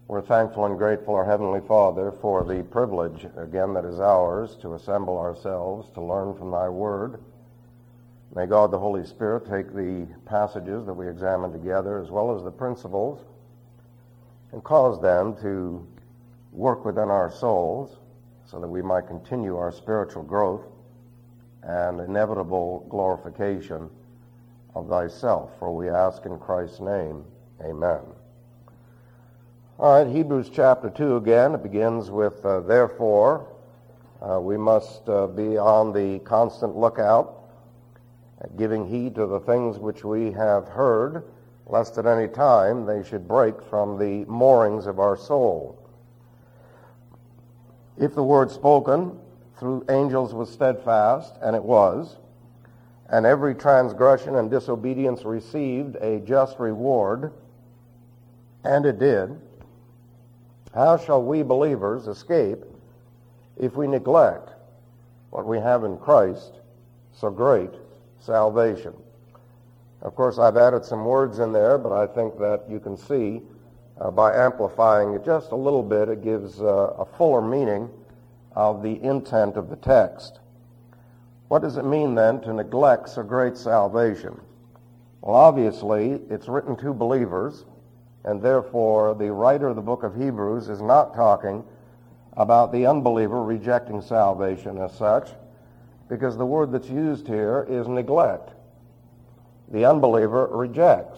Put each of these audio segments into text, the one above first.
We're thankful and grateful, our Heavenly Father, for the privilege, again, that is ours to assemble ourselves to learn from Thy Word. May God the Holy Spirit take the passages that we examine together as well as the principles and cause them to work within our souls so that we might continue our spiritual growth and inevitable glorification of Thyself. For we ask in Christ's name, amen. All right, Hebrews chapter 2 again. It begins with, therefore, we must be on the constant lookout, giving heed to the things which we have heard, lest at any time they should break from the moorings of our soul. If the word spoken through angels was steadfast, and it was, and every transgression and disobedience received a just reward, and it did, how shall we believers escape if we neglect what we have in Christ, so great salvation? Of course, I've added some words in there, but I think that you can see by amplifying it just a little bit, it gives a fuller meaning of the intent of the text. What does it mean then to neglect so great salvation? Well, obviously, it's written to believers, and therefore the writer of the book of Hebrews is not talking about the unbeliever rejecting salvation as such, because the word that's used here is neglect. The unbeliever rejects.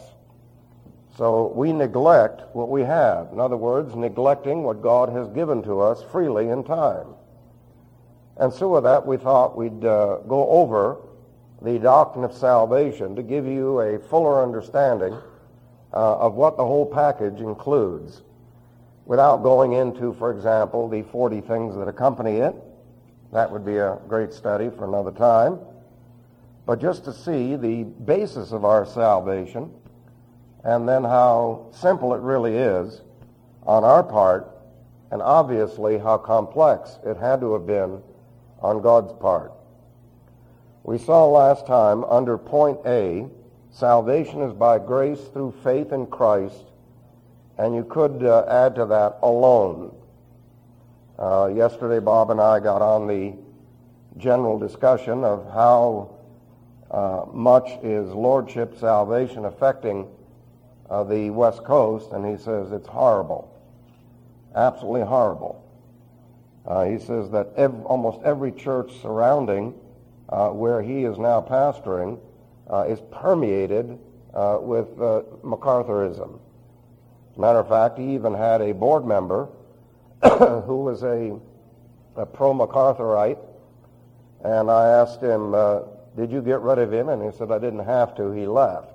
So we neglect what we have. In other words, neglecting what God has given to us freely in time. And so with that, we thought we'd go over the doctrine of salvation to give you a fuller understanding of what the whole package includes, without going into, for example, the 40 things that accompany it. That would be a great study for another time. But just to see the basis of our salvation, and then how simple it really is on our part, and obviously how complex it had to have been on God's part. We saw last time under point A, salvation is by grace through faith in Christ, and you could add to that alone. Yesterday Bob and I got on the general discussion of how much is Lordship salvation affecting the West Coast, and he says it's horrible, absolutely horrible. He says that almost every church surrounding where he is now pastoring is permeated with MacArthurism. As a matter of fact, he even had a board member who was a pro-MacArthurite, and I asked him, did you get rid of him? And he said, I didn't have to, he left.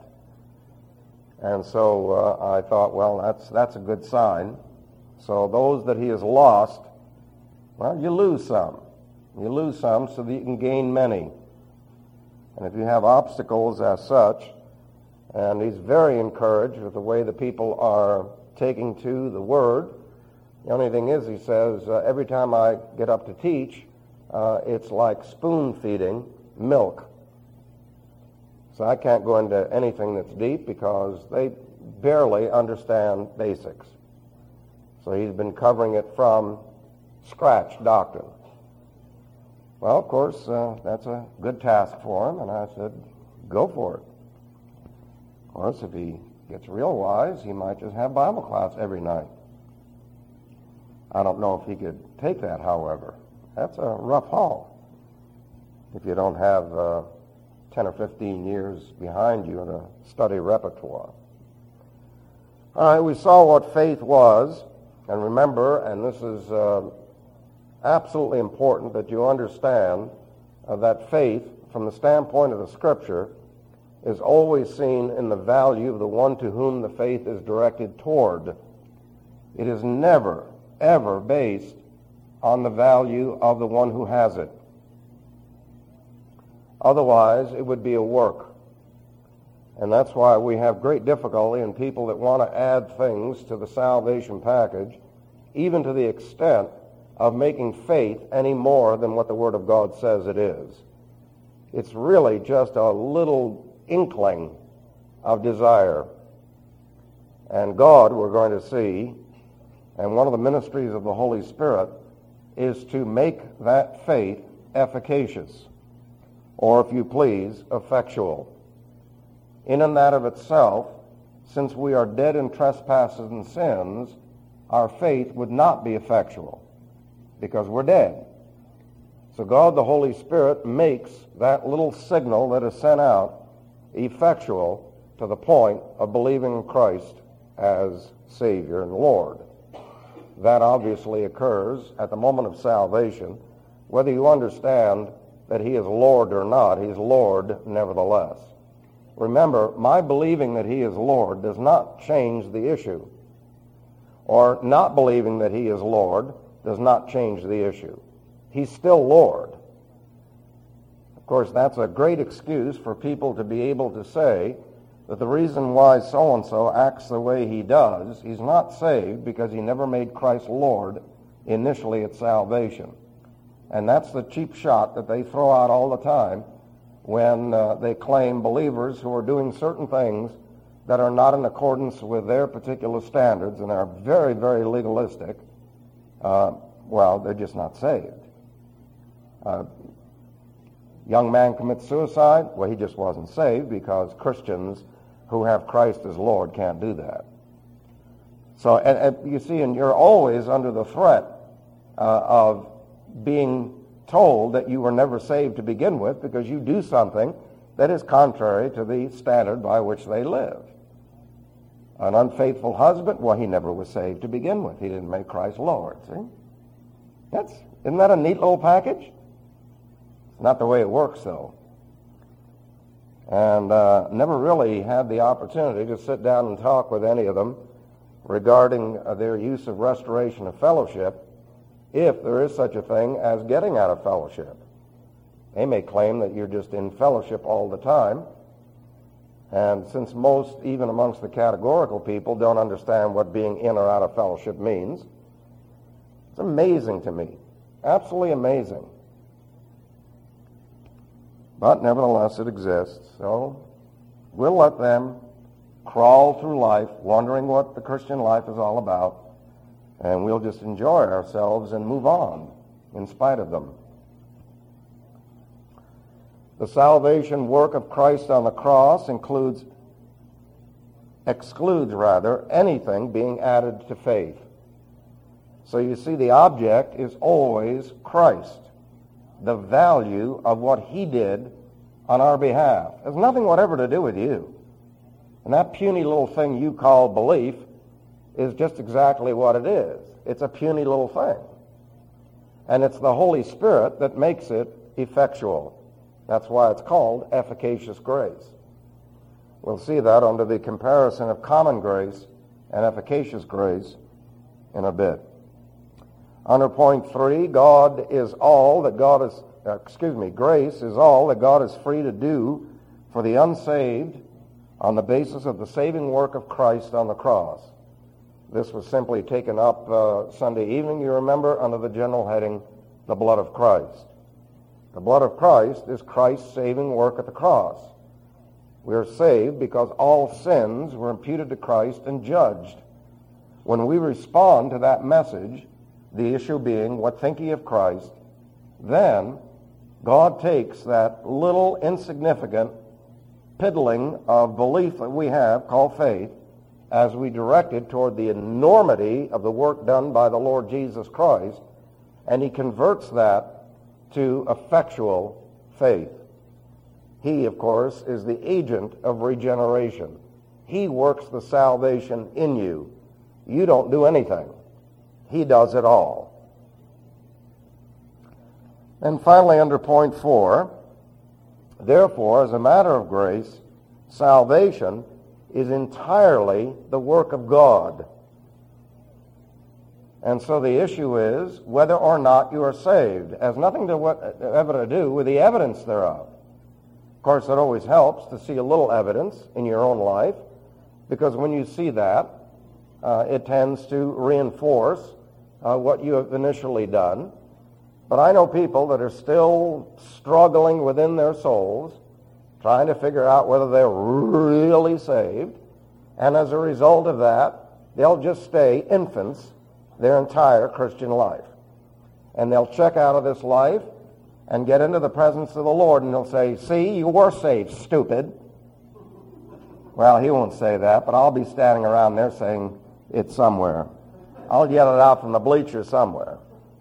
And so I thought, well, that's a good sign. So those that he has lost, well, you lose some. You lose some so that you can gain many. And if you have obstacles as such, and he's very encouraged with the way the people are taking to the Word. The only thing is, he says, every time I get up to teach, it's like spoon-feeding milk. So I can't go into anything that's deep because they barely understand basics. So he's been covering it from scratch doctrine. Well, of course, that's a good task for him, and I said, go for it. Of course, if he gets real wise, he might just have Bible class every night. I don't know if he could take that, however. That's a rough haul if you don't have 10 or 15 years behind you in a study repertoire. All right, we saw what faith was, and remember, and this is absolutely important that you understand that faith, from the standpoint of the Scripture, is always seen in the value of the one to whom the faith is directed toward. It is never, ever based on the value of the one who has it. Otherwise, it would be a work. And that's why we have great difficulty in people that want to add things to the salvation package, even to the extent of making faith any more than what the Word of God says it is. It's really just a little inkling of desire. And God, we're going to see, And one of the ministries of the Holy Spirit is to make that faith efficacious, or if you please, effectual. In and that of itself, since we are dead in trespasses and sins, our faith would not be effectual because we're dead. So God, the Holy Spirit, makes that little signal that is sent out effectual to the point of believing in Christ as Savior and Lord. That obviously occurs at the moment of salvation. Whether you understand that He is Lord or not, He's Lord nevertheless. Remember, my believing that He is Lord does not change the issue. Or not believing that He is Lord does not change the issue. He's still Lord. Of course, that's a great excuse for people to be able to say that the reason why so-and-so acts the way he does, he's not saved because he never made Christ Lord initially at salvation. And that's the cheap shot that they throw out all the time when they claim believers who are doing certain things that are not in accordance with their particular standards and are very, very legalistic. Well, they're just not saved. Young man commits suicide. Well, he just wasn't saved because Christians who have Christ as Lord can't do that. So, and you see, and you're always under the threat of being told that you were never saved to begin with because you do something that is contrary to the standard by which they live. An unfaithful husband, well, he never was saved to begin with. He didn't make Christ Lord, see? Isn't that a neat little package? It's not the way it works, though. And never really had the opportunity to sit down and talk with any of them regarding their use of restoration of fellowship, if there is such a thing as getting out of fellowship. They may claim that you're just in fellowship all the time, and since most, even amongst the categorical people, don't understand what being in or out of fellowship means, it's amazing to me, absolutely amazing. But nevertheless, it exists. So we'll let them crawl through life wondering what the Christian life is all about, and we'll just enjoy ourselves and move on in spite of them. The salvation work of Christ on the cross excludes anything being added to faith. So you see, the object is always Christ. The value of what He did on our behalf. It has nothing whatever to do with you. And that puny little thing you call belief is just exactly what it is. It's a puny little thing. And it's the Holy Spirit that makes it effectual. That's why it's called efficacious grace. We'll see that under the comparison of common grace and efficacious grace in a bit. Under point 3, grace is all that God is free to do for the unsaved on the basis of the saving work of Christ on the cross. This was simply taken up Sunday evening, you remember, under the general heading, the blood of Christ. The blood of Christ is Christ's saving work at the cross. We are saved because all sins were imputed to Christ and judged. When we respond to that message, the issue being, what think ye of Christ? Then God takes that little insignificant piddling of belief that we have, called faith, as we direct it toward the enormity of the work done by the Lord Jesus Christ, and He converts that to effectual faith. He, of course, is the agent of regeneration. He works the salvation in you. You don't do anything. He does it all. And finally, under point 4, therefore, as a matter of grace, salvation is entirely the work of God. And so the issue is whether or not you are saved. It has nothing ever to do with the evidence thereof. Of course, it always helps to see a little evidence in your own life, because when you see that, it tends to reinforce what you have initially done. But I know people that are still struggling within their souls, trying to figure out whether they're really saved, and as a result of that, they'll just stay infants their entire Christian life. And they'll check out of this life and get into the presence of the Lord, and they'll say, "See, you were saved, stupid." Well, he won't say that, but I'll be standing around there saying it somewhere. I'll yell it out from the bleachers somewhere.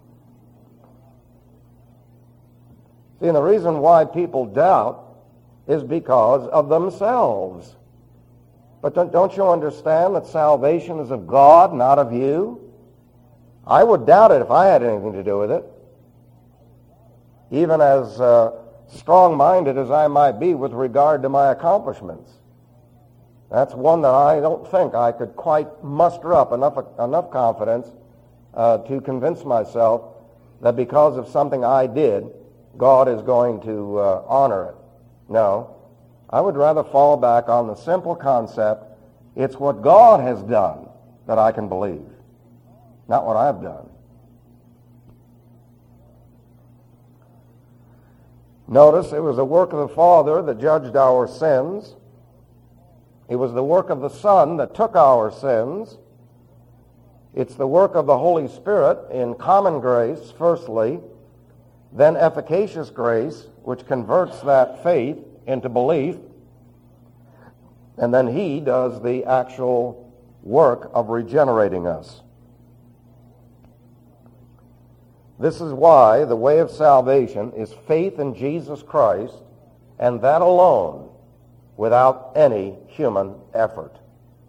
See, and the reason why people doubt is because of themselves. But don't you understand that salvation is of God, not of you? I would doubt it if I had anything to do with it. Even as strong-minded as I might be with regard to my accomplishments. That's one that I don't think I could quite muster up enough confidence to convince myself that because of something I did, God is going to honor it. No, I would rather fall back on the simple concept, it's what God has done that I can believe, not what I've done. Notice it was the work of the Father that judged our sins. It was the work of the Son that took our sins. It's the work of the Holy Spirit in common grace, firstly, then efficacious grace, which converts that faith into belief, and then he does the actual work of regenerating us. This is why the way of salvation is faith in Jesus Christ, and that alone, without any human effort.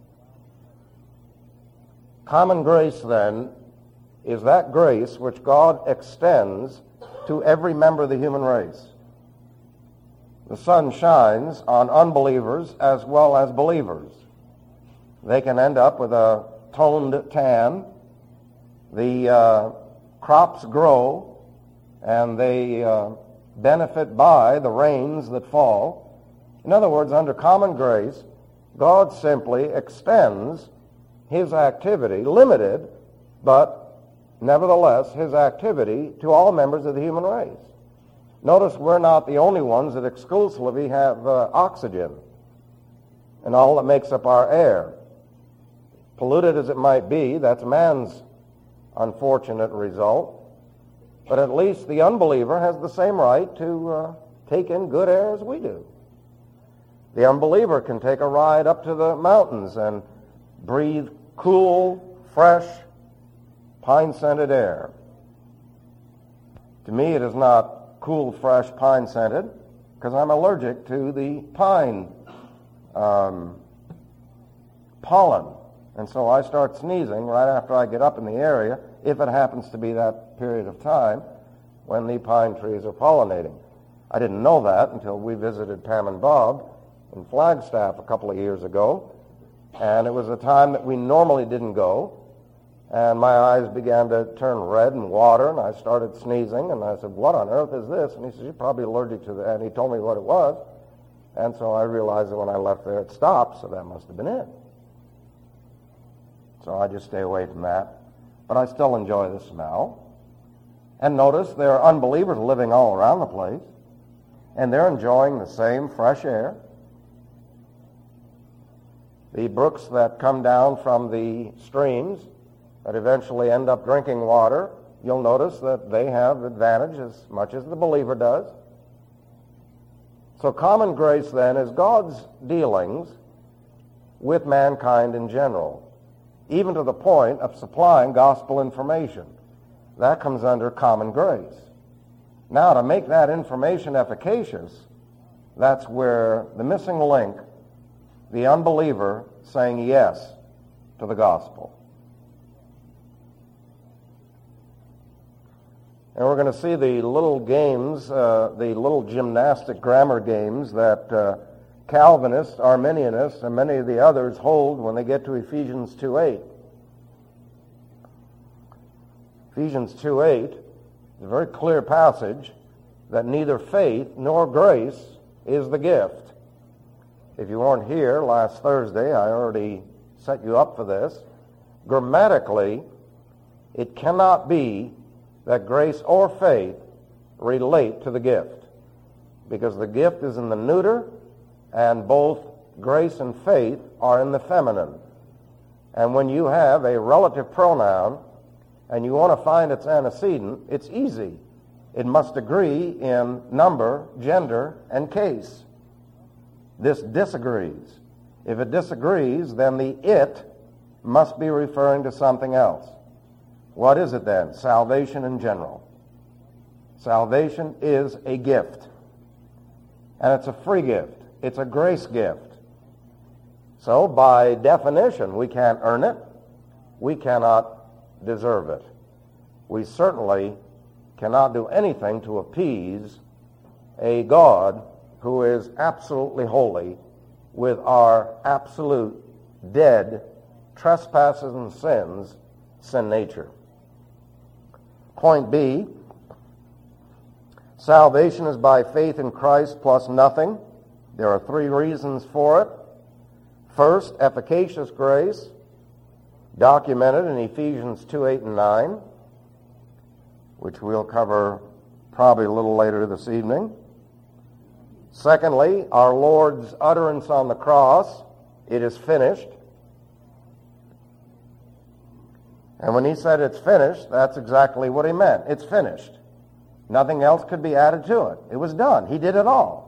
Common grace, then, is that grace which God extends to every member of the human race. The sun shines on unbelievers as well as believers. They can end up with a toned tan. The crops grow, and they benefit by the rains that fall. In other words, under common grace, God simply extends his activity, limited, but nevertheless his activity, to all members of the human race. Notice we're not the only ones that exclusively have oxygen and all that makes up our air. Polluted as it might be, that's man's unfortunate result. But at least the unbeliever has the same right to take in good air as we do. The unbeliever can take a ride up to the mountains and breathe cool, fresh, pine-scented air. To me, it is not cool, fresh, pine-scented, because I'm allergic to the pine pollen. And so I start sneezing right after I get up in the area, if it happens to be that period of time when the pine trees are pollinating. I didn't know that until we visited Pam and Bob in Flagstaff a couple of years ago, and it was a time that we normally didn't go, and my eyes began to turn red and water, and I started sneezing, and I said, "What on earth is this?" And he said, "You're probably allergic to that," and he told me what it was, and so I realized that when I left there it stopped, so that must have been it. So I just stay away from that, but I still enjoy the smell. And notice there are unbelievers living all around the place, and they're enjoying the same fresh air. The brooks that come down from the streams that eventually end up drinking water, you'll notice that they have advantage as much as the believer does. So common grace, then, is God's dealings with mankind in general, even to the point of supplying gospel information. That comes under common grace. Now, to make that information efficacious, that's where the missing link, the unbeliever saying yes to the gospel. And we're going to see the little games, the little gymnastic grammar games that Calvinists, Arminianists, and many of the others hold when they get to Ephesians 2:8. Ephesians 2:8 is a very clear passage that neither faith nor grace is the gift. If you weren't here last Thursday, I already set you up for this. Grammatically, it cannot be that grace or faith relate to the gift, because the gift is in the neuter, and both grace and faith are in the feminine. And when you have a relative pronoun and you want to find its antecedent, it's easy. It must agree in number, gender, and case. This disagrees. If it disagrees, then the it must be referring to something else. What is it then? Salvation in general. Salvation is a gift. And it's a free gift. It's a grace gift. So by definition, we can't earn it. We cannot deserve it. We certainly cannot do anything to appease a God who is absolutely holy with our absolute dead trespasses and sins, sin nature. Point B, salvation is by faith in Christ plus nothing. There are three reasons for it. First, efficacious grace, documented in Ephesians 2:8 and 9, which we'll cover probably a little later this evening. Secondly, our Lord's utterance on the cross, it is finished. And when he said it's finished, that's exactly what he meant. It's finished. Nothing else could be added to it. It was done. He did it all.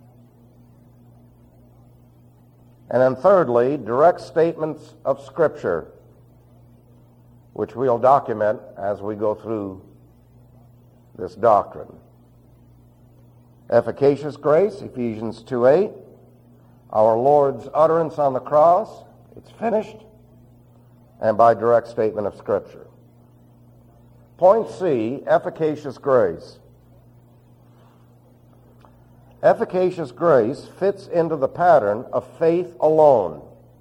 And then thirdly, direct statements of Scripture, which we'll document as we go through this doctrine. Efficacious grace, Ephesians 2:8. Our Lord's utterance on the cross, it's finished. And by direct statement of Scripture. Point C, efficacious grace. Efficacious grace fits into the pattern of faith alone.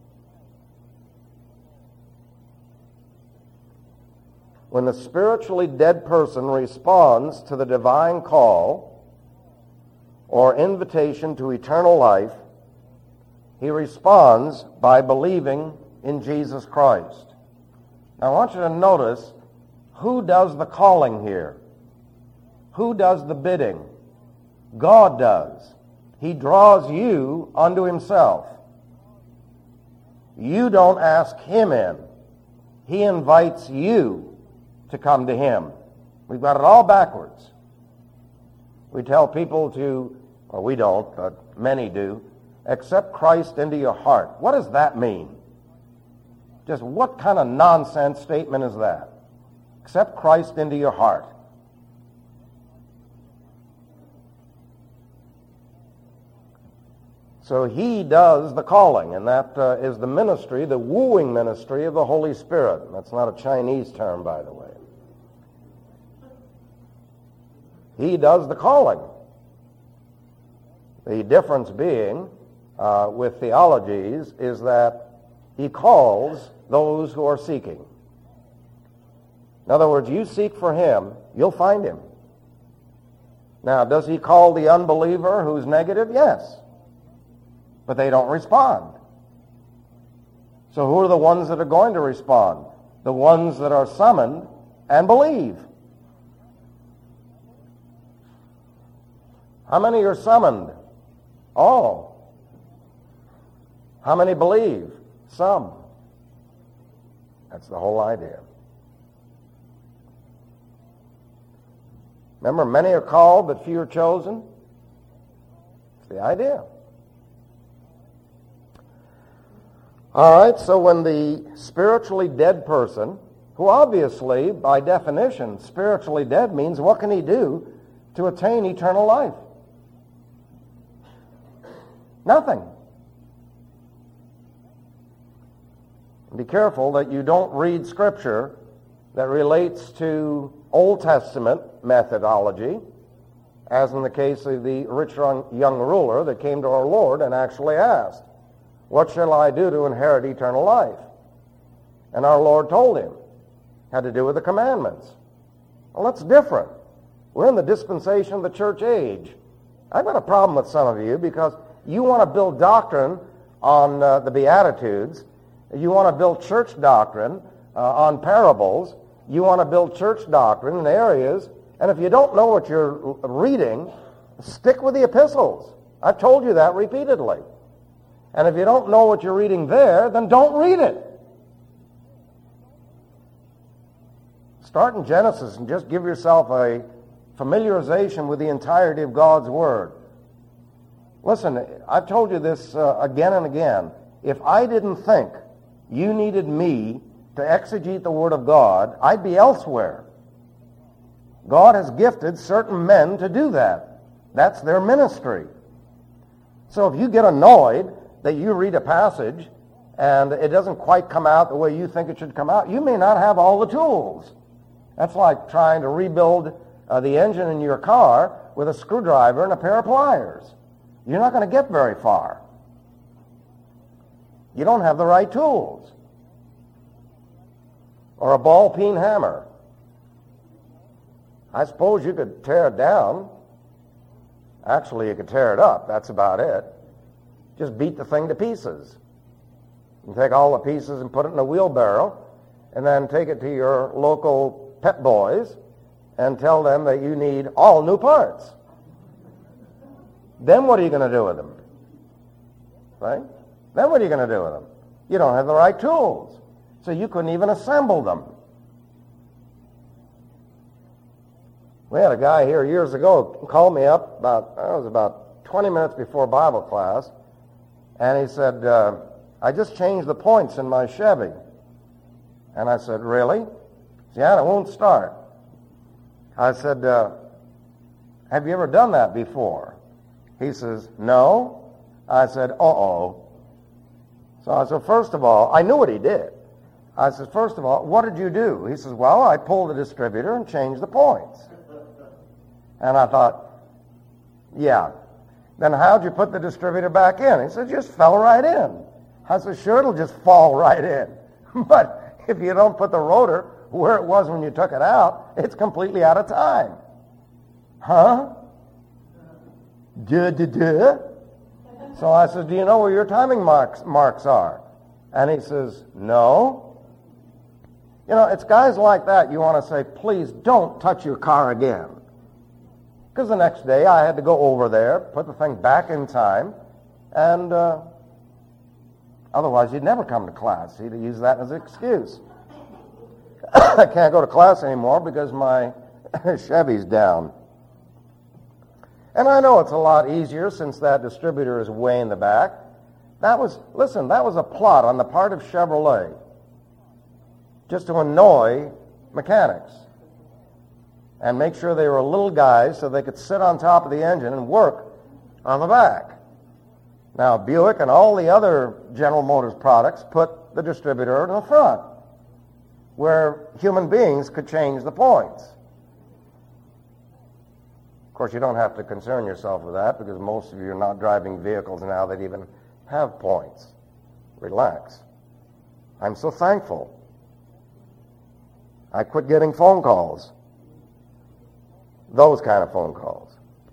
When the spiritually dead person responds to the divine call or invitation to eternal life, he responds by believing in Jesus Christ. Now I want you to notice who does the calling here. Who does the bidding? God does. He draws you unto himself. You don't ask him in. He invites you to come to him. We've got it all backwards. We tell people to, well, we don't, but many do, accept Christ into your heart. What does that mean? Just what kind of nonsense statement is that? Accept Christ into your heart. So he does the calling, and that is the ministry, the wooing ministry of the Holy Spirit. That's not a Chinese term, by the way. He does the calling. The difference being with theologies is that he calls those who are seeking. In other words, you seek for him, you'll find him. Now, does he call the unbeliever who's negative? Yes. But they don't respond. So who are the ones that are going to respond? The ones that are summoned and believe. How many are summoned? All. How many believe? Some. That's the whole idea. Remember, many are called, but few are chosen. It's the idea. All right, so when the spiritually dead person, who obviously, by definition, spiritually dead means what can he do to attain eternal life? Nothing. Be careful that you don't read Scripture that relates to Old Testament methodology, as in the case of the rich young ruler that came to our Lord and actually asked, "What shall I do to inherit eternal life?" And our Lord told him. Had to do with the commandments. Well, that's different. We're in the dispensation of the church age. I've got a problem with some of you because you want to build doctrine on the Beatitudes. You want to build church doctrine on parables. You want to build church doctrine in areas. And if you don't know what you're reading, stick with the epistles. I've told you that repeatedly. And if you don't know what you're reading there, then don't read it. Start in Genesis and just give yourself a familiarization with the entirety of God's Word. Listen, I've told you this again and again. If I didn't think you needed me to exegete the Word of God, I'd be elsewhere. God has gifted certain men to do that. That's their ministry. So if you get annoyed that you read a passage and it doesn't quite come out the way you think it should come out, you may not have all the tools. That's like trying to rebuild the engine in your car with a screwdriver and a pair of pliers. You're not going to get very far. You don't have the right tools. Or a ball-peen hammer. I suppose you could tear it down. Actually, you could tear it up. That's about it. Just beat the thing to pieces. You take all the pieces and put it in a wheelbarrow, and then take it to your local Pep Boys and tell them that you need all new parts. Then what are you going to do with them? Right? Then what are you going to do with them? You don't have the right tools. So you couldn't even assemble them. We had a guy here years ago call me up about 20 minutes before Bible class, and he said, I just changed the points in my Chevy. And I said, really? He said, yeah, it won't start. I said, have you ever done that before? He says, no. I said, uh-oh. So I said, first of all, I knew what he did. I said, first of all, what did you do? He says, well, I pulled the distributor and changed the points. And I thought, yeah. Then how'd you put the distributor back in? He said, just fell right in. I said, sure, it'll just fall right in. But if you don't put the rotor where it was when you took it out, it's completely out of time. Huh? Duh. So I said, do you know where your timing marks are? And he says, no. You know, it's guys like that you want to say, please don't touch your car again. Because the next day I had to go over there, put the thing back in time, and otherwise you'd never come to class. He'd use that as an excuse. I can't go to class anymore because my Chevy's down. And I know it's a lot easier since that distributor is way in the back. That was a plot on the part of Chevrolet just to annoy mechanics and make sure they were little guys so they could sit on top of the engine and work on the back. Now, Buick and all the other General Motors products put the distributor in the front where human beings could change the points. Of course, you don't have to concern yourself with that because most of you are not driving vehicles now that even have points. Relax. I'm so thankful. I quit getting phone calls. Those kind of phone calls.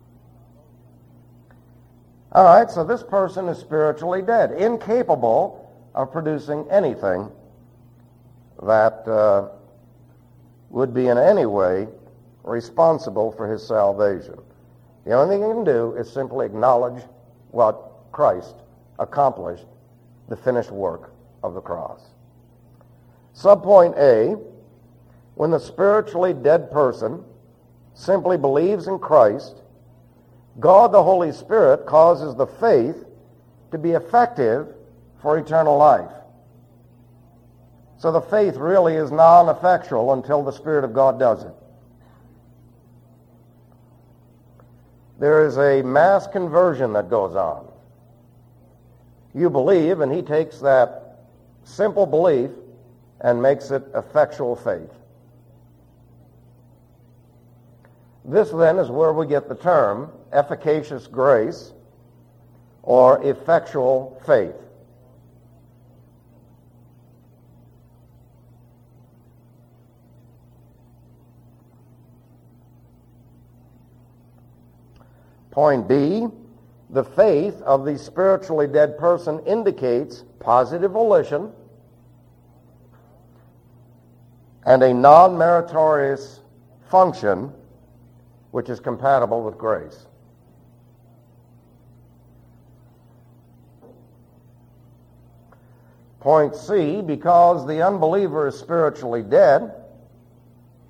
All right, so this person is spiritually dead, incapable of producing anything that would be in any way responsible for his salvation. The only thing he can do is simply acknowledge what Christ accomplished, the finished work of the cross. Subpoint A, when the spiritually dead person simply believes in Christ, God the Holy Spirit causes the faith to be effective for eternal life. So the faith really is non-effectual until the Spirit of God does it. There is a mass conversion that goes on. You believe, and he takes that simple belief and makes it effectual faith. This then is where we get the term efficacious grace or effectual faith. Point B, the faith of the spiritually dead person indicates positive volition and a non-meritorious function which is compatible with grace. Point C, because the unbeliever is spiritually dead,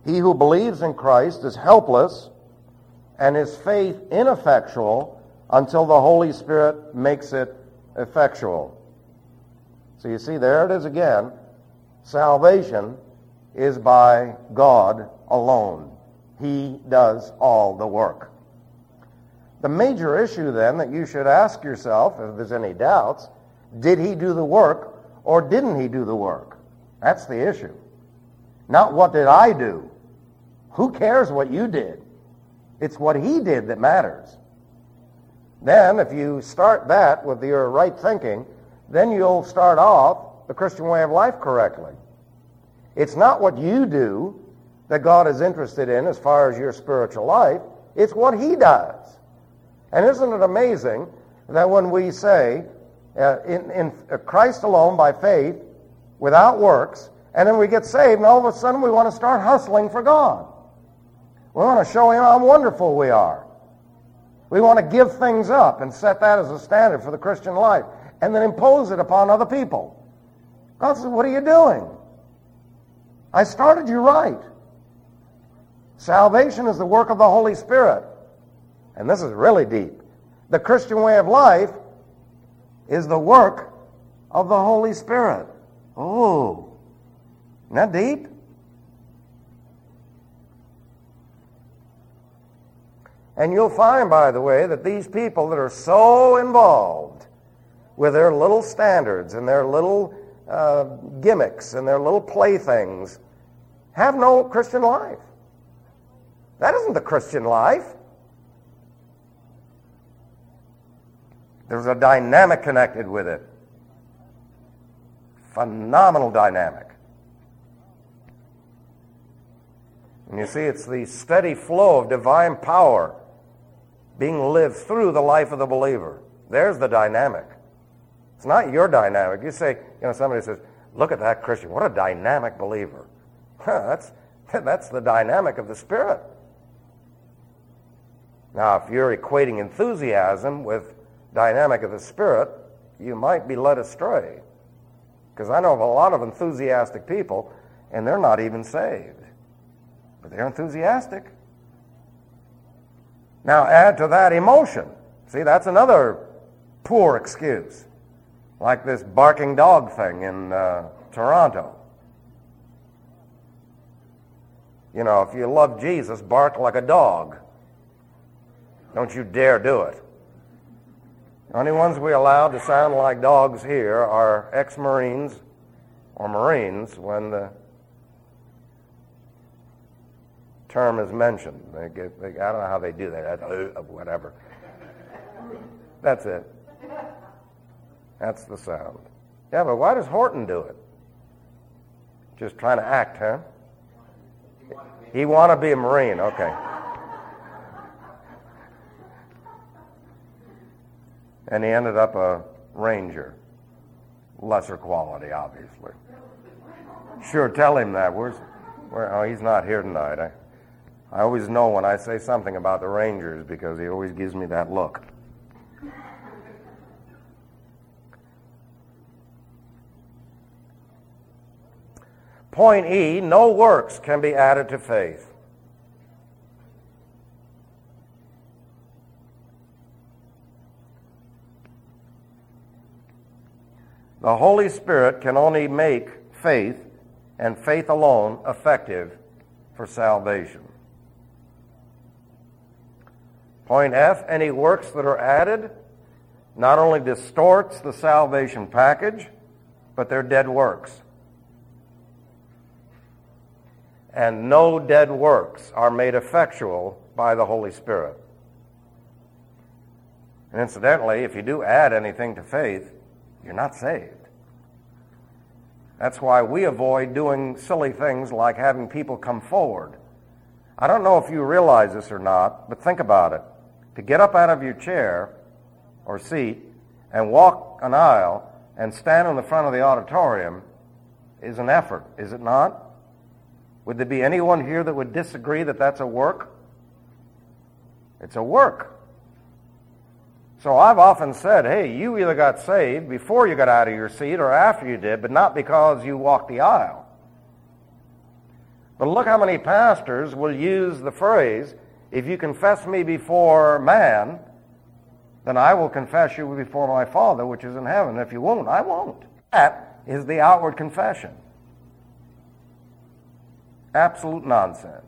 He who believes in Christ is helpless and his faith ineffectual until the Holy Spirit makes it effectual. So you see, there it is again. Salvation is by God alone. He does all the work. The major issue then that you should ask yourself, if there's any doubts, did he do the work or didn't he do the work? That's the issue. Not what did I do. Who cares what you did? It's what he did that matters. Then, if you start that with your right thinking, then you'll start off the Christian way of life correctly. It's not what you do that God is interested in as far as your spiritual life. It's what he does. And isn't it amazing that when we say, in Christ alone by faith, without works, and then we get saved, and all of a sudden we want to start hustling for God. We want to show him how wonderful we are. We want to give things up and set that as a standard for the Christian life, and then impose it upon other people. God says, what are you doing? I started you right. Salvation is the work of the Holy Spirit. And this is really deep. The Christian way of life is the work of the Holy Spirit. Oh, isn't that deep? And you'll find, by the way, that these people that are so involved with their little standards and their little gimmicks and their little playthings have no Christian life. That isn't the Christian life. There's a dynamic connected with it. Phenomenal dynamic. And you see, it's the steady flow of divine power being lived through the life of the believer. There's the dynamic. It's not your dynamic. You say, somebody says, look at that Christian. What a dynamic believer. That's the dynamic of the Spirit. Now, if you're equating enthusiasm with dynamic of the Spirit, you might be led astray. Because I know of a lot of enthusiastic people, and they're not even saved. But they're enthusiastic. Now add to that emotion. See, that's another poor excuse. Like this barking dog thing in Toronto. If you love Jesus, bark like a dog. Don't you dare do it. The only ones we allow to sound like dogs here are ex-Marines or Marines when the term is mentioned. I don't know how they do that. Whatever. That's it. That's the sound. Yeah, but why does Horton do it? Just trying to act, huh? He want to be a Marine, okay. And he ended up a Ranger. Lesser quality, obviously. Sure, tell him that. He's not here tonight. I always know when I say something about the Rangers because he always gives me that look. Point E, no works can be added to faith. The Holy Spirit can only make faith, and faith alone, effective for salvation. Point F, any works that are added not only distorts the salvation package, but they're dead works. And no dead works are made effectual by the Holy Spirit. And incidentally, if you do add anything to faith, you're not saved. That's why we avoid doing silly things like having people come forward. I don't know if you realize this or not, but think about it. To get up out of your chair or seat and walk an aisle and stand in the front of the auditorium is an effort, is it not? Would there be anyone here that would disagree that that's a work? It's a work. So I've often said, hey, you either got saved before you got out of your seat or after you did, but not because you walked the aisle. But look how many pastors will use the phrase, if you confess me before man, then I will confess you before my Father which is in heaven. If you won't, I won't. That is the outward confession. Absolute nonsense.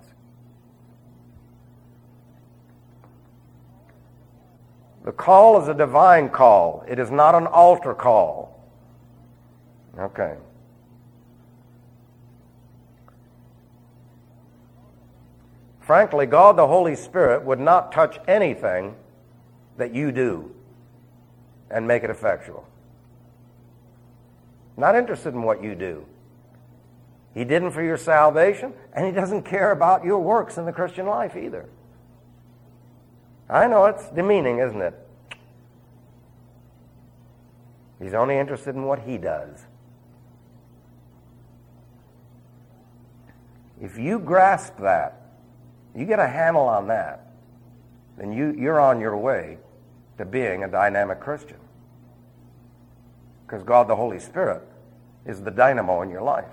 The call is a divine call. It is not an altar call. Okay. Frankly, God the Holy Spirit would not touch anything that you do and make it effectual. Not interested in what you do. He didn't for your salvation, and he doesn't care about your works in the Christian life either. I know it's demeaning, isn't it? He's only interested in what he does. If you grasp that, you get a handle on that, then you're on your way to being a dynamic Christian. Because God the Holy Spirit is the dynamo in your life.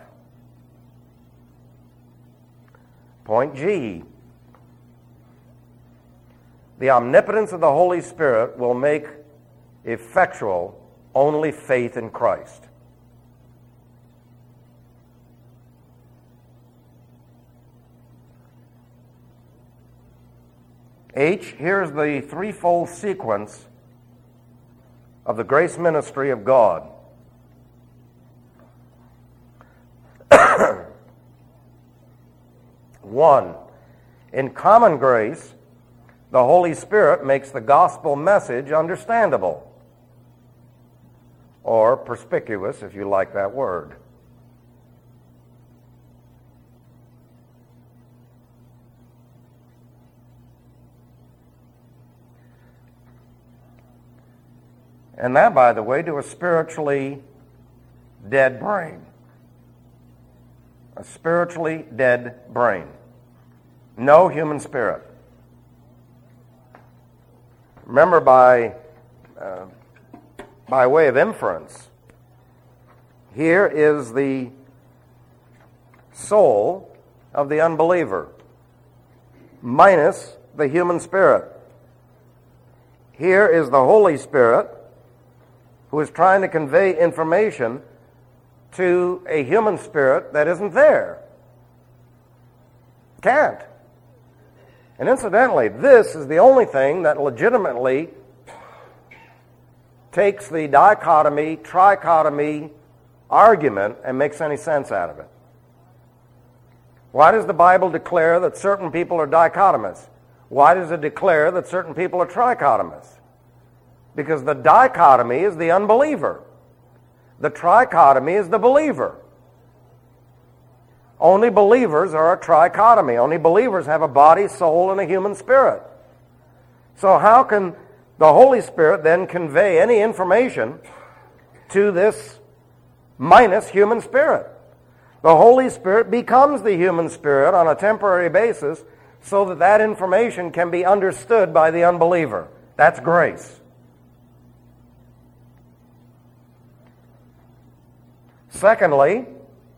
Point G. The omnipotence of the Holy Spirit will make effectual only faith in Christ. H, here's the threefold sequence of the grace ministry of God. One, in common grace, the Holy Spirit makes the gospel message understandable, or perspicuous, if you like that word. And that, by the way, to a spiritually dead brain. A spiritually dead brain. No human spirit. Remember, by way of inference, here is the soul of the unbeliever, minus the human spirit. Here is the Holy Spirit, who is trying to convey information to a human spirit that isn't there. Can't. And incidentally, this is the only thing that legitimately takes the dichotomy, trichotomy argument and makes any sense out of it. Why does the Bible declare that certain people are dichotomous? Why does it declare that certain people are trichotomous? Because the dichotomy is the unbeliever. The trichotomy is the believer. Only believers are a trichotomy. Only believers have a body, soul, and a human spirit. So how can the Holy Spirit then convey any information to this minus human spirit? The Holy Spirit becomes the human spirit on a temporary basis so that that information can be understood by the unbeliever. That's grace. Secondly,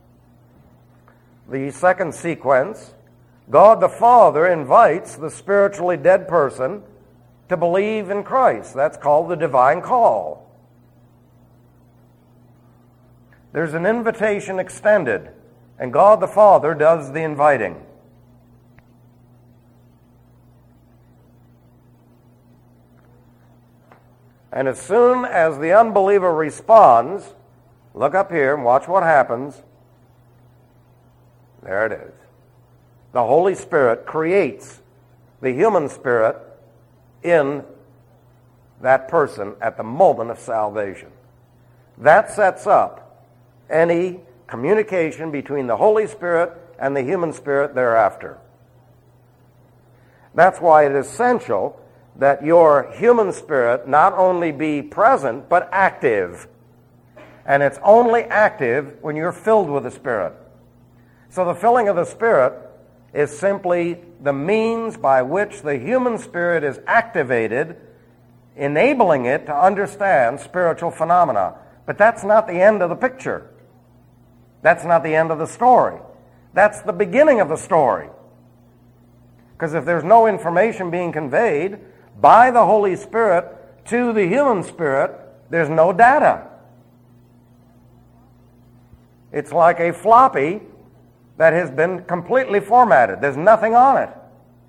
the second sequence, God the Father invites the spiritually dead person to believe in Christ. That's called the divine call. There's an invitation extended, and God the Father does the inviting. And as soon as the unbeliever responds, look up here and watch what happens. There it is. The Holy Spirit creates the human spirit in that person at the moment of salvation. That sets up any communication between the Holy Spirit and the human spirit thereafter. That's why it is essential that your human spirit not only be present, but active. And it's only active when you're filled with the Spirit. So the filling of the Spirit is simply the means by which the human spirit is activated, enabling it to understand spiritual phenomena. But that's not the end of the picture. That's not the end of the story. That's the beginning of the story. Because if there's no information being conveyed by the Holy Spirit to the human spirit, there's no data. It's like a floppy that has been completely formatted. There's nothing on it.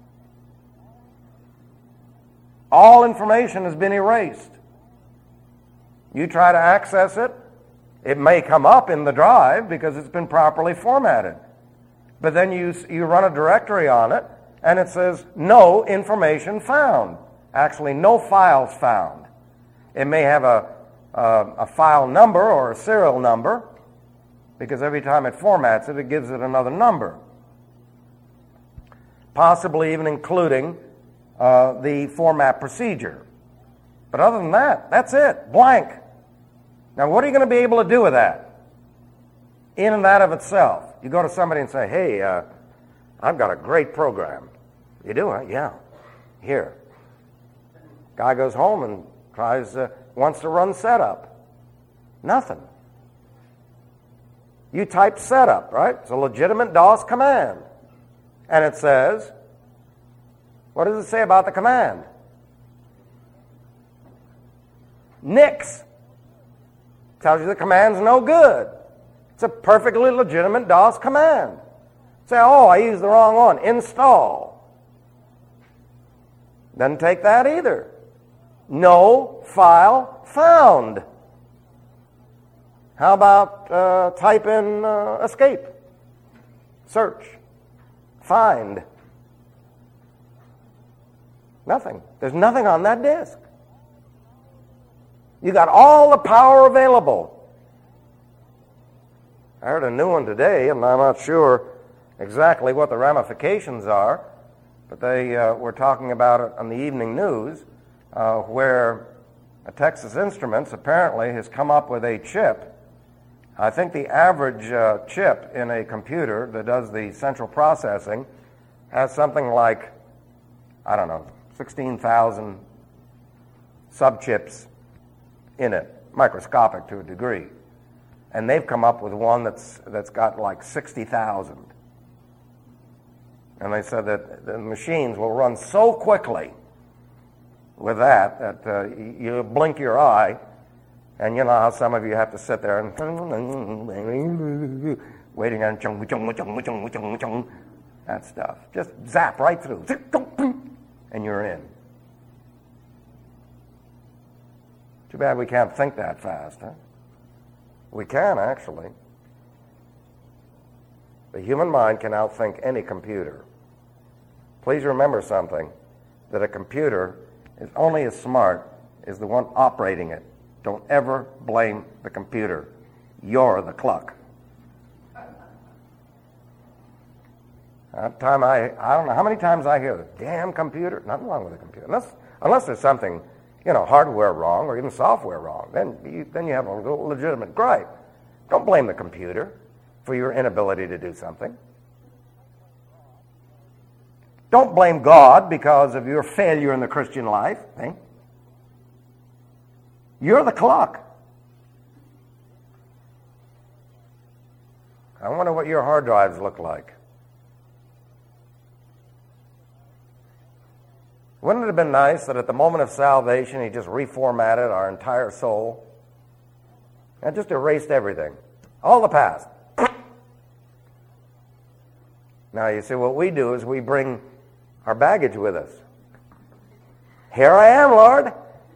All information has been erased. You try to access it, it may come up in the drive because it's been properly formatted. But then you run a directory on it, and it says, no information found. Actually, no files found. It may have a file number or a serial number, because every time it formats it, it gives it another number. Possibly even including the format procedure. But other than that, that's it, blank. Now, what are you going to be able to do with that? In and that of itself. You go to somebody and say, hey, I've got a great program. You do, huh? Yeah. Here. Guy goes home and wants to run setup. Nothing. You type setup, right? It's a legitimate DOS command. And it says, what does it say about the command? Nix. Tells you the command's no good. It's a perfectly legitimate DOS command. Say, oh, I used the wrong one. Install. Doesn't take that either. No file found. How about type in escape, search, find? Nothing. There's nothing on that disk. You got all the power available. I heard a new one today, and I'm not sure exactly what the ramifications are, but they were talking about it on the evening news, where Texas Instruments apparently has come up with a chip. I think the average chip in a computer that does the central processing has something like, 16,000 subchips in it, microscopic to a degree. And they've come up with one that's got like 60,000. And they said that the machines will run so quickly with that you blink your eye, and you know how some of you have to sit there and waiting on that stuff. Just zap right through, and you're in. Too bad we can't think that fast, huh? We can, actually. The human mind can outthink any computer. Please remember something, that a computer is only as smart as the one operating it. Don't ever blame the computer. You're the cluck. I don't know how many times I hear the damn computer. Nothing wrong with the computer. Unless there's something, hardware wrong or even software wrong. Then you have a legitimate gripe. Don't blame the computer for your inability to do something. Don't blame God because of your failure in the Christian life. Eh? You're the clock. I wonder what your hard drives look like. Wouldn't it have been nice that at the moment of salvation he just reformatted our entire soul and just erased everything, all the past? Now you see, what we do is we bring our baggage with us. Here I am, Lord.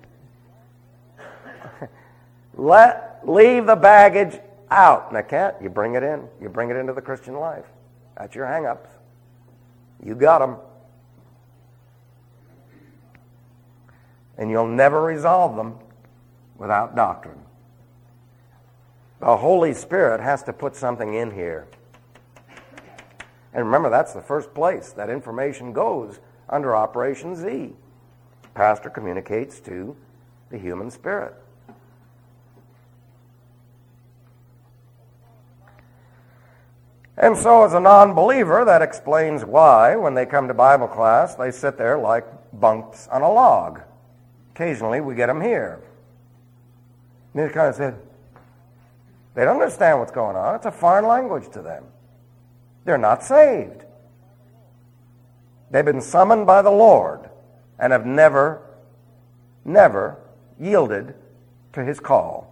Leave the baggage out. Now can't you bring it in? You bring it into the Christian life. That's your hang-ups. You got them. And you'll never resolve them without doctrine. The Holy Spirit has to put something in here. And remember, that's the first place that information goes under Operation Z. Pastor communicates to the human spirit. And so as a non-believer, that explains why, when they come to Bible class, they sit there like bumps on a log. Occasionally, we get them here. And they kind of said, they don't understand what's going on. It's a foreign language to them. they're not saved. They've been summoned by the Lord and have never yielded to his call.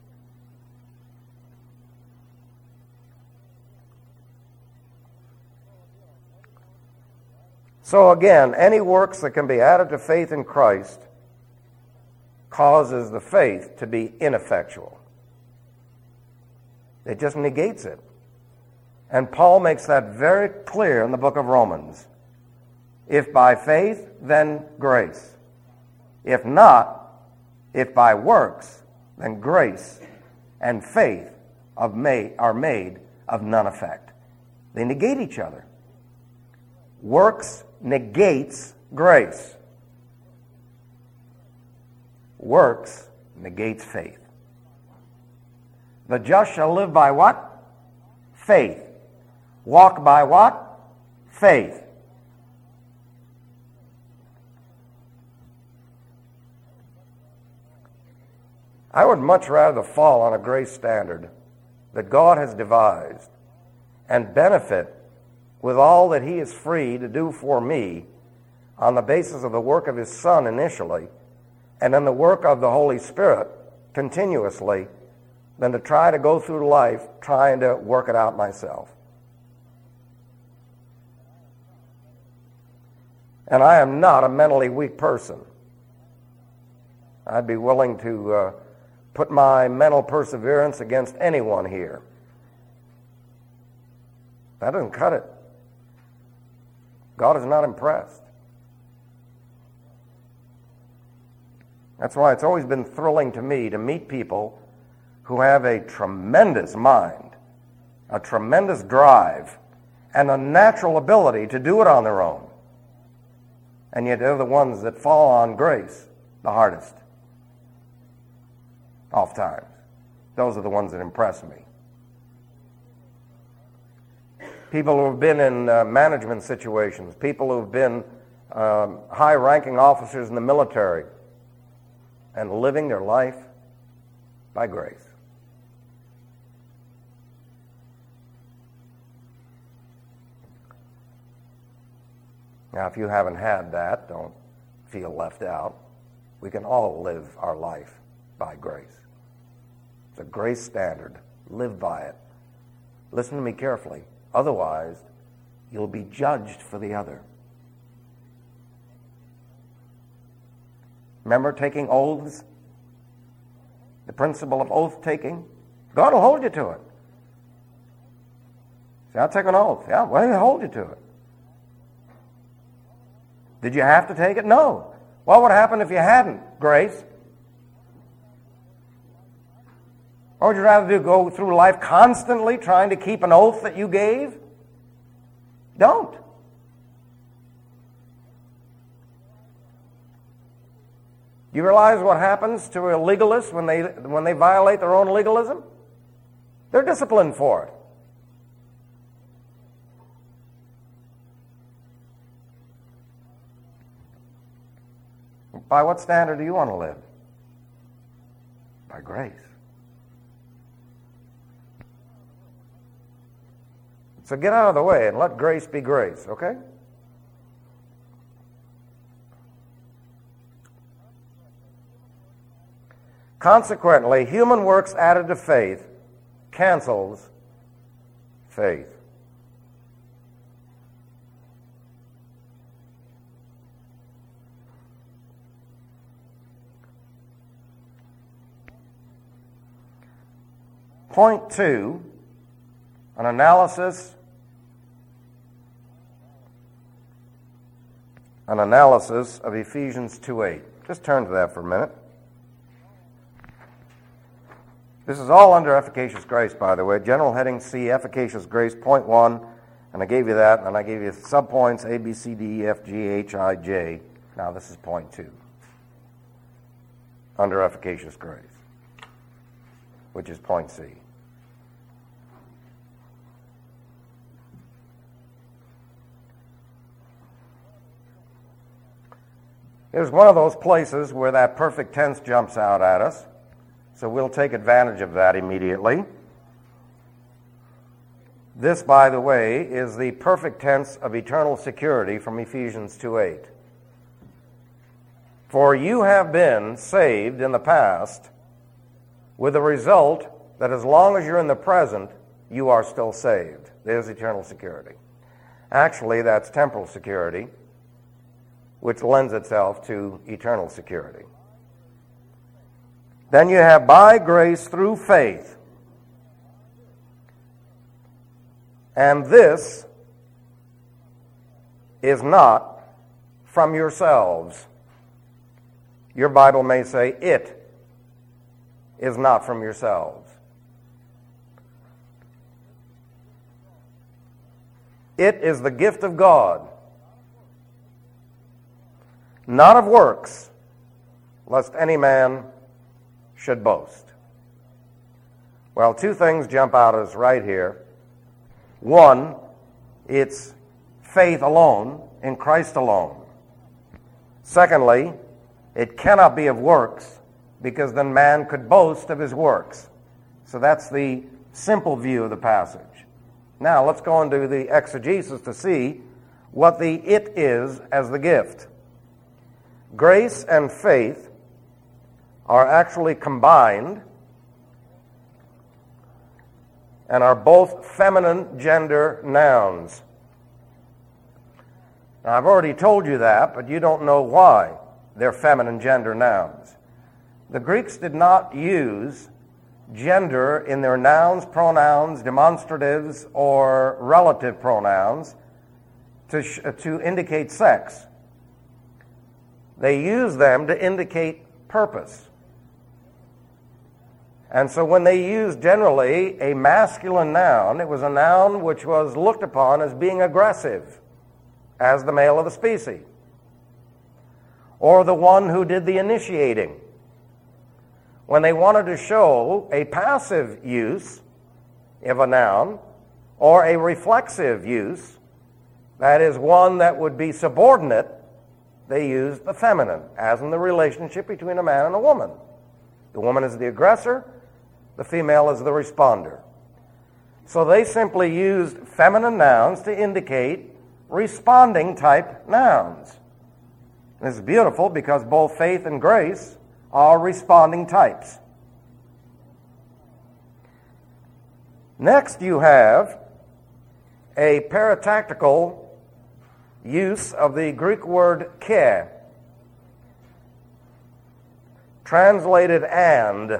So again, any works that can be added to faith in Christ causes the faith to be ineffectual. It just negates it. And Paul makes that very clear in the book of Romans. If by faith, then grace. If not, if by works, then grace and faith are made of none effect. They negate each other. Works negates grace. Works negates faith. The just shall live by what? Faith. Walk by what? Faith. I would much rather fall on a grace standard that God has devised and benefit with all that he is free to do for me on the basis of the work of his Son initially and then the work of the Holy Spirit continuously than to try to go through life trying to work it out myself. And I am not a mentally weak person. I'd be willing to put my mental perseverance against anyone here. That doesn't cut it. God is not impressed. That's why it's always been thrilling to me to meet people who have a tremendous mind, a tremendous drive, and a natural ability to do it on their own. And yet they're the ones that fall on grace the hardest. Oftentimes. Those are the ones that impress me. People who have been in management situations, people who have been high-ranking officers in the military and living their life by grace. Now, if you haven't had that, don't feel left out. We can all live our life by grace. It's a grace standard. Live by it. Listen to me carefully. Otherwise, you'll be judged for the other. Remember taking oaths? The principle of oath-taking? God will hold you to it. Say, I'll take an oath. Yeah, well, he'll hold you to it. Did you have to take it? No. What would happen if you hadn't, Grace? What would you rather do? Go through life constantly trying to keep an oath that you gave? Don't. Do you realize what happens to a legalist when they violate their own legalism? They're disciplined for it. By what standard do you want to live? By grace. So get out of the way and let grace be grace, okay? Consequently, human works added to faith cancels faith. Point 2, an analysis of Ephesians 2:8. Just turn to that for a minute. This is all under efficacious grace, by the way. General heading C, efficacious grace, point 1. And I gave you that, and I gave you subpoints A, B, C, D, E, F, G, H, I, J. Now this is point 2. Under efficacious grace, which is point C. Here's one of those places where that perfect tense jumps out at us, so we'll take advantage of that immediately. This, by the way, is the perfect tense of eternal security from Ephesians 2:8. For you have been saved in the past with the result that as long as you're in the present, you are still saved. There's eternal security. Actually, that's temporal security, which lends itself to eternal security. Then you have by grace through faith. And this is not from yourselves. Your Bible may say it is not from yourselves. It is the gift of God, not of works, lest any man should boast. Well, two things jump out at us right here. One, it's faith alone, in Christ alone. Secondly, it cannot be of works, because then man could boast of his works. So that's the simple view of the passage. Now, let's go into the exegesis to see what the it is as the gift. Grace and faith are actually combined and are both feminine gender nouns. Now, I've already told you that, but you don't know why they're feminine gender nouns. The Greeks did not use gender in their nouns, pronouns, demonstratives, or relative pronouns to indicate sex. They used them to indicate purpose. And so when they used generally a masculine noun, it was a noun which was looked upon as being aggressive, as the male of the species, or the one who did the initiating. When they wanted to show a passive use of a noun or a reflexive use, that is one that would be subordinate, they used the feminine, as in the relationship between a man and a woman. The woman is the aggressor, the female is the responder. So they simply used feminine nouns to indicate responding type nouns. And this is beautiful because both faith and grace are responding types. Next, you have a paratactical use of the Greek word ke, translated and,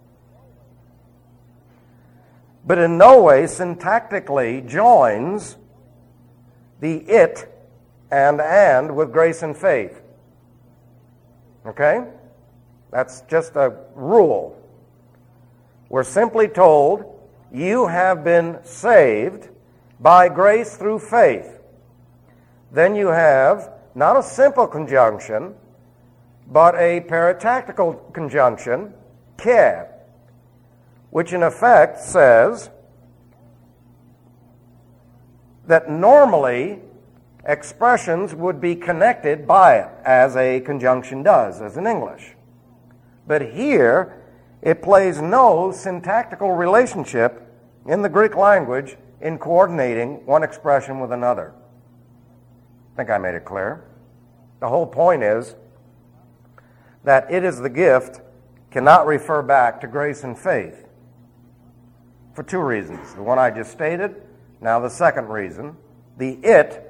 but in no way syntactically joins the it and with grace and faith. Okay? That's just a rule. We're simply told, you have been saved by grace through faith. Then you have not a simple conjunction, but a paratactical conjunction, ke, which in effect says that normally expressions would be connected by it, as a conjunction does, as in English. But here, it plays no syntactical relationship in the Greek language in coordinating one expression with another. I think I made it clear. The whole point is that it is the gift cannot refer back to grace and faith for two reasons. The one I just stated. Now the second reason, the it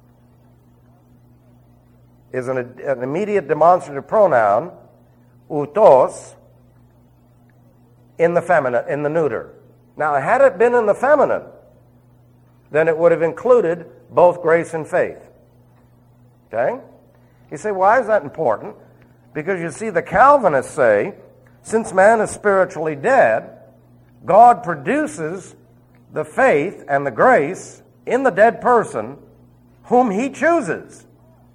is an immediate demonstrative pronoun, outos, in the feminine, in the neuter. Now, had it been in the feminine, then it would have included both grace and faith. Okay? You say, why is that important? Because you see, the Calvinists say, since man is spiritually dead, God produces the faith and the grace in the dead person whom he chooses,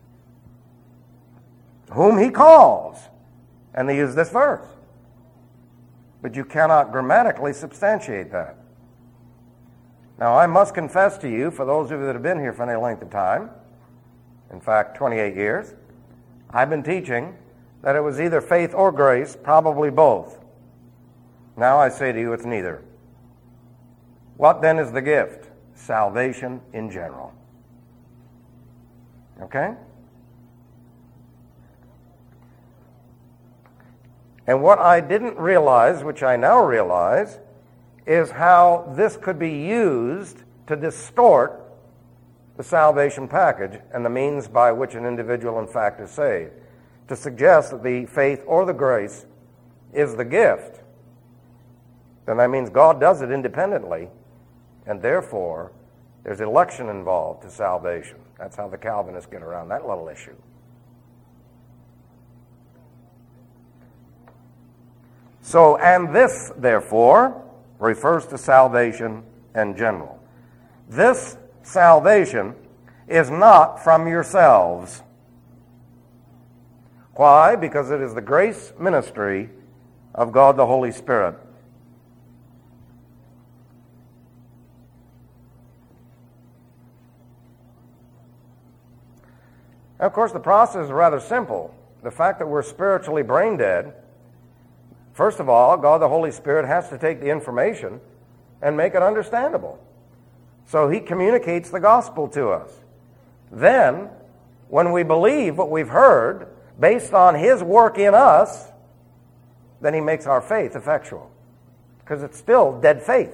whom he calls. And they use this verse. But you cannot grammatically substantiate that. Now, I must confess to you, for those of you that have been here for any length of time, in fact, 28 years, I've been teaching that it was either faith or grace, probably both. Now I say to you, it's neither. What then is the gift? salvation in general. Okay? And what I didn't realize, which I now realize, is how this could be used to distort the salvation package and the means by which an individual, in fact, is saved, to suggest that the faith or the grace is the gift. Then that means God does it independently, and therefore there's election involved to salvation. That's how the Calvinists get around that little issue. So, and this, therefore, refers to salvation in general. This salvation is not from yourselves. Why? Because it is the grace ministry of God the Holy Spirit. Now, of course, the process is rather simple. The fact that we're spiritually brain dead, first of all, God the Holy Spirit has to take the information and make it understandable. So He communicates the gospel to us. Then, when we believe what we've heard, based on His work in us, then He makes our faith effectual. Because it's still dead faith.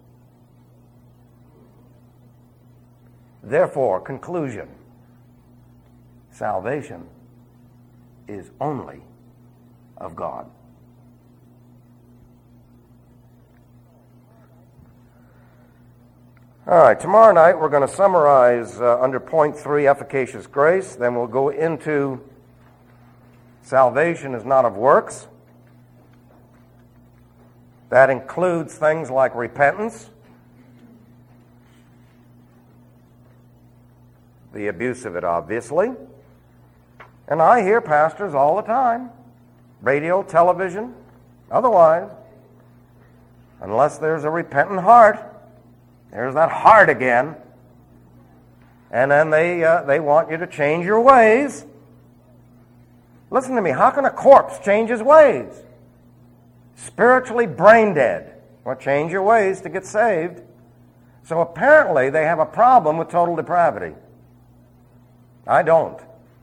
Therefore, conclusion. Salvation is only of God. All right, tomorrow night we're going to summarize under point 3, efficacious grace. Then we'll go into salvation is not of works. That includes things like repentance, the abuse of it, obviously. And I hear pastors all the time, radio, television, otherwise, unless there's a repentant heart, there's that heart again, and then they want you to change your ways. Listen to me, how can a corpse change his ways? Spiritually brain dead. Well, change your ways to get saved. So apparently they have a problem with total depravity. I don't.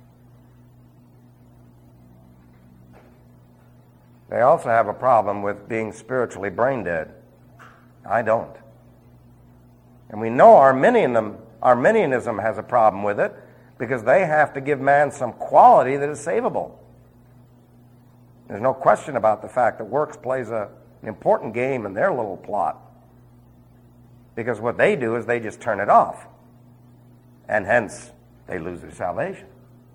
They also have a problem with being spiritually brain dead. I don't. And we know Arminianism has a problem with it because they have to give man some quality that is savable. There's no question about the fact that works plays an important game in their little plot. Because what they do is they just turn it off. And hence, they lose their salvation.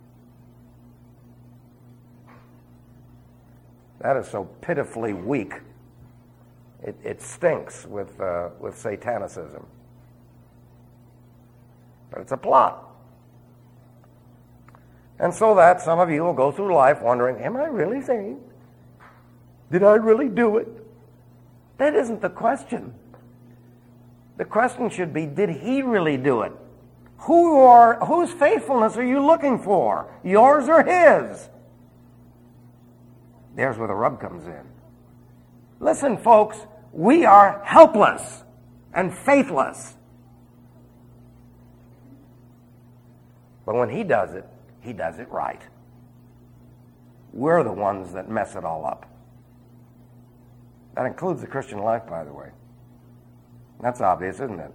That is so pitifully weak. It stinks with satanicism. But it's a plot. And so that some of you will go through life wondering, am I really saved? Did I really do it? That isn't the question. The question should be, did he really do it? Whose faithfulness are you looking for? Yours or his? There's where the rub comes in. Listen, folks, we are helpless and faithless. But when he does it right. We're the ones that mess it all up. That includes the Christian life, by the way. That's obvious, isn't it?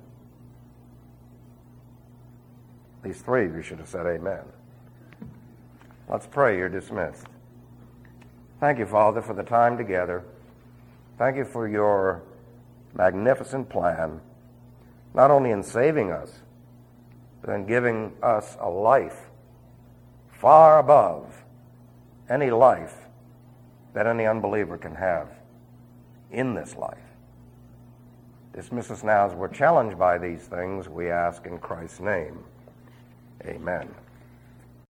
At least 3 of you should have said amen. Let's pray. You're dismissed. Thank you, Father, for the time together. Thank you for your magnificent plan, not only in saving us, but in giving us a life far above any life that any unbeliever can have in this life. Dismiss us now as we're challenged by these things, we ask in Christ's name. Amen.